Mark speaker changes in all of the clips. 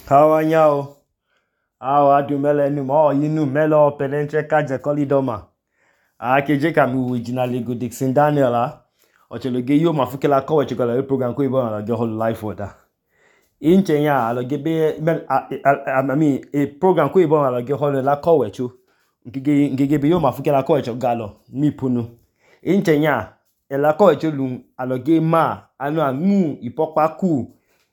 Speaker 1: Kawanyao, awa du mele nu mo yinu melo pelentre kaje kolidoma. Keje kami originally go Dixon Daniela. Ocheloge yo mafukela kowe chikola program ko ibo na go whole life water. Inche ya alogebe a program ko ibo na go whole la kowe chu. Ngigebe yo mafukela kowe chogalo mi punu. Inche ya ela kowe chu lu aloge ma anu amu ipokpa ku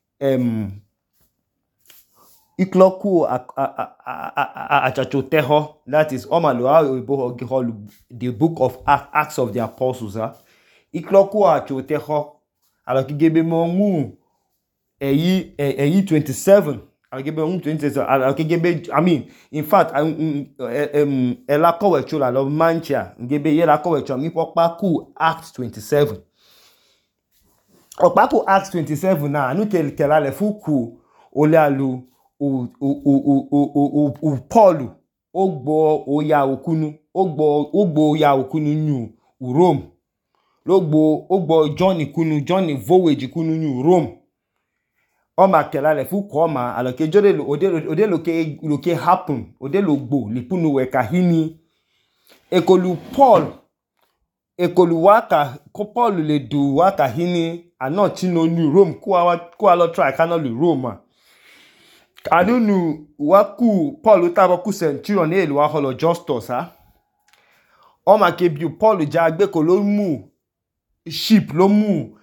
Speaker 1: Ikloku achachoteho, that is the book of Acts of the Apostles. Ikloku achachoteho, alakigebe mongu eyi 27. Alakigebe 27. In fact, elakowe chola lo mancha. Ngebe yelakowe chola mipokpa ku Acts 27. Okpaku Acts 27 na anu kelale fuku ole alu Paul ogbo oya okunu nyu Rome ogbo John voyage kunu nyu Rome o ma kelale fu ko ma aloke jode ode loke happen ode logbo lipunu we kahini ekolu waka ko Paul le du waka hini anoti no nyu Rome ko alo try kanolu Rome. Anunu waku Paul taboku centurion elu wa holo Justus o ma ke bi Paul ja gbe ko lo mu ship lo mu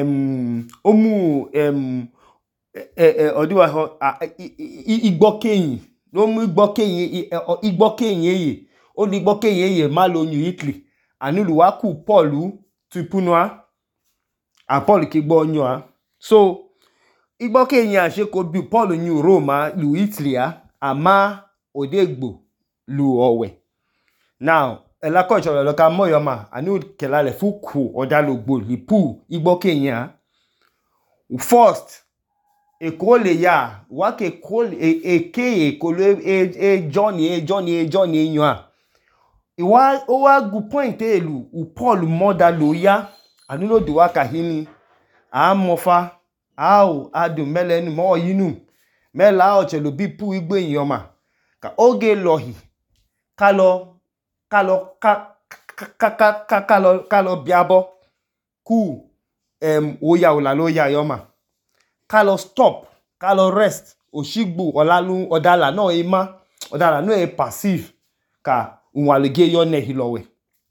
Speaker 1: odiwa ho igbokeyin lo mu igbokeyin eye o ni igbokeyin eye ma lo nyu Italy anulu waku Paul tupunwa a Paul ke gbo nyu so igboke yin ase ko bi Paul nyu Roma lu Italy ama odegbo lu owe now ela ko choro lo ka moyoma anu kelale fuku odalogbo lipu igboke yin first ekole ya wa ke kole ekolo Johnny yin iwa o wa gu point elu Paul modalo ya anu lo di wa kahini amofa Au adu mele nu mo yinu mela o chelo bipu igbo eyan ma ka oge lohi kalo biabo ku oya ola lo ya yo ma kalo stop kalo rest osigbo olalu odala no e passive ka unwaloge yo nehi lowe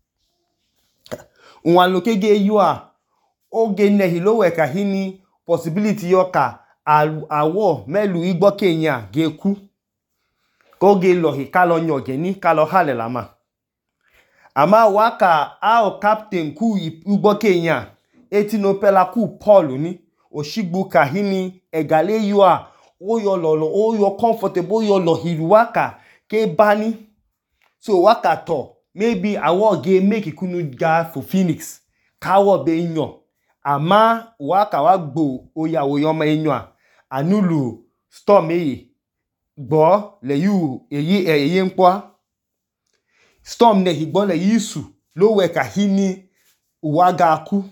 Speaker 1: unwaloge ge yo oge nehi lowe ka hini possibility yoka awo melu igboke yin geku koge lohi kalo nyoge ni kalo halela ma ama waka o captain ku igboke yin etinopela ku Paul ni osigbu kahini egale yo oyo lolo oyo comfortable oyo lohiru waka ke bani so waka to maybe awo ge make kunu ga for Phoenix kawo be yan ama waka wa gbo oya oyoma enyo anulu storm gbo le yu eye npo storm ne higbo le yisu lo we kahini uwaga ku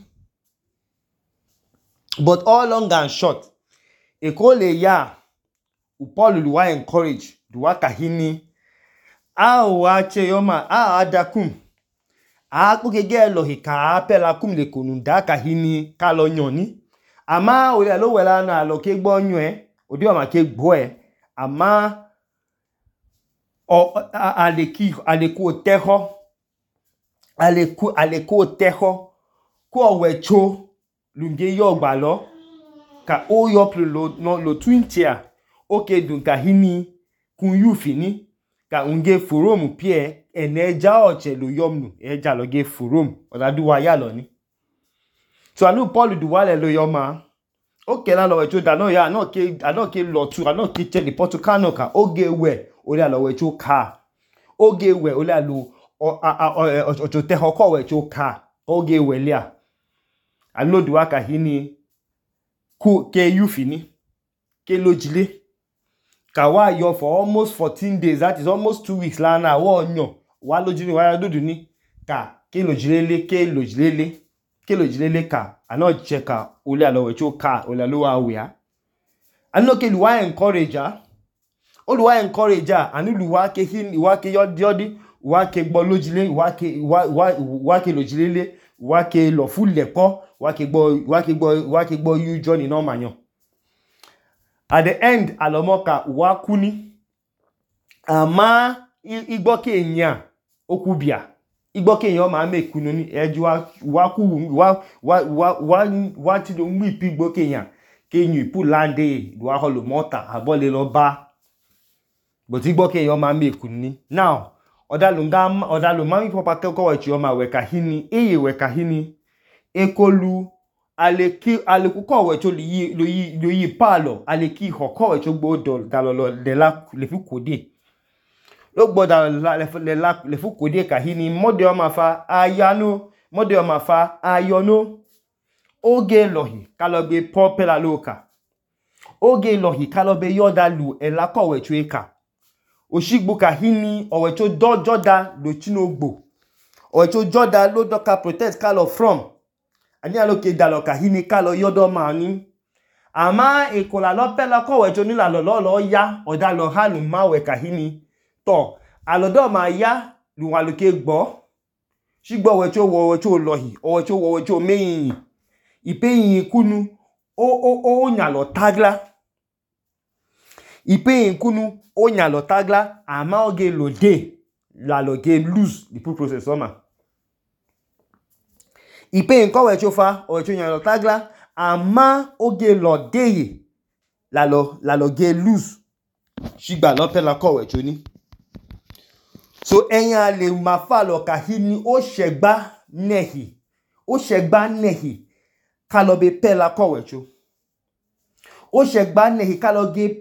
Speaker 1: but all long and short ekole ya Paul luwa encourage duwa kahini wa che yoma adakum akugege lo hika apela kum le konunda kahini kalo nyoni ama ole lo wela na lo ke gbo nyu odi o ma ke gbo ama aleku teho ko wecho lunge yo gba lo ka o yo plo lo 20 oke dun kahini kun yu fini ka unge forum pie eneja ochelu yomnu eja loge forum odaduwa ya lo ni so anu Paul duwale lo yoma oke la lo wecho da no ya no ke lo tu no ke che report kano ka oge we ole lo wecho ka oge we ole lo ochote hoko wecho ka oge we lia anu duwa ka hini ku ke yu fini ke lojile Kawa yo for almost 14 days, that is almost 2 weeks la na wo nyo wa lojire wa dudu ni ka ke lojilele ka ano cheka ole alo wecho ka ole lo wa anoke luwa encourager oluwa encourager anu luwa ke hin luwa ke yodi wa ke gbo lojile wa ke lojilele wa ke lo fulepo wa ke gbo you journey no manyo. At the end alomoka wa kuni ama igbo ke enya okubia igbo ke enya ma mekunu ni eju wa ku wa ti do mu ipi igbo ke enya ke yin ipu lande wa holo mota abole lo ba but igbo ke enya ma mekunu ni. Now odalu mami papa ko wechi o ma weka hini eye weka hini ekolu aleku ko wecho lo yi palo aleki ho ko wecho gbodo dalolo de la le fu kode lo gboda le fu kode ka hini mode o ma fa ayano mode o ma fa ayono oge lohi kalobe popela loka oge lohi kalobe yodalu elako wecho eka oshigbo ka hini owecho joda lo chinogbo owecho joda lo doka protect kalo from ani aloke dalo ka hini kalo yodo mani ama ekola lo pela ko wecho ni la lo ya odalo halu mawe ka hini to alodo ma ya lu aloke gbo shigbo wecho lohi owecho meyin ipeyin kunu o nya lo tagla ipeyin kunu o nya lo tagla ama oge lo de la lo game lose the process oma ipeyin ko wecho fa owecho nya lo tagla ama oge lo de la lo ge lose shigba lo pela ko wecho ni. So enya le ma fa lo ka hini o shegba nehi kalobe pela ko wecho o shegba nehi kalobe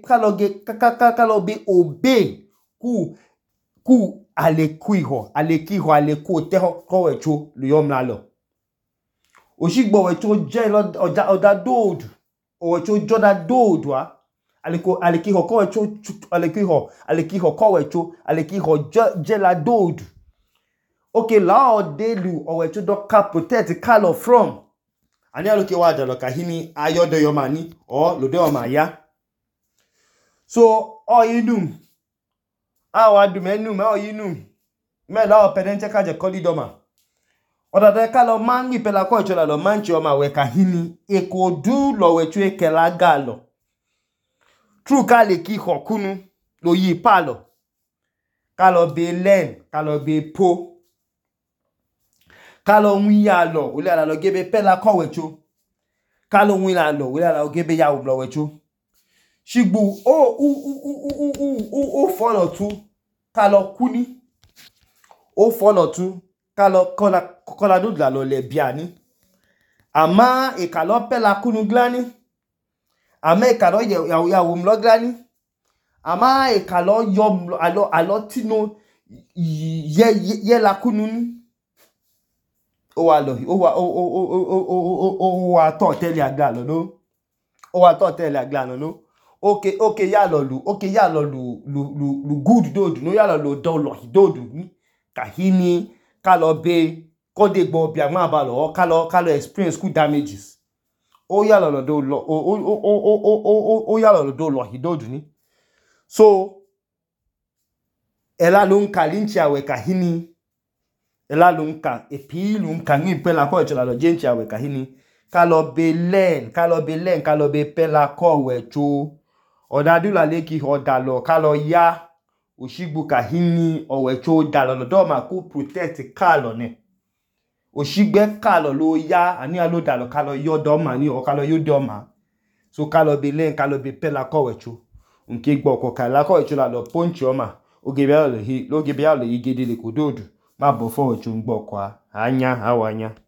Speaker 1: obey ku aleku te ko wecho lo yomla lo oshigbo wecho je oda dodu owecho joda dodu aleki ho ko wecho aleki ho ko wecho aleki ho je la dodu okay la odelu owecho doka protect kalo from ani aloke wa dalo ka hini ayodo yomani o lode o ma ya. So oyinum awadu menum oyinum me la opedente ka je kolidoma odade kalo mangi pela ko chola lo manchi o ma we ka hini ekodu lo wecho ekela galo true kale ki hokunu lo yi palo kalo be len kalo be po kalo wiya lo ole ala lo gebe pela ko wecho kalo wiya lo ole ala lo gebe ya lo wecho shigbu o follow tu kalo kuni o follow tu kalo kola do la lo le biani ama e kalo pela kunu glani ama e kalo ya wumlo glani ama e kalo yom alo tino ye la kunu ni o wa to tele agla lo no o wa to tele agla lo no okay ya lo lu good dodu no ya lo do lo dodu ni ka hini kalo be kode gbo bia ma ba lo kalo experience ku damages o ya lo do lo o ya lo do lo dodu ni. So ela lo nka linchi awe ka hini ela lo nka epi lo nka ni pela ko chola lo jenchi awe ka hini kalo be pela ko wecho odadu la leki odalo kalo ya oshigbu ka hini owecho dalo do ma ku protect kalo ne oshigbe kalo lo ya ani alo dalo kalo yodo ma ni o kalo yodo ma so kalo be pela ko wecho nke gbo ko kala ko wecho la lo ponchi o ma oge bia lo igede le kododu ma bo fo wecho ngbo kwa anya awanya.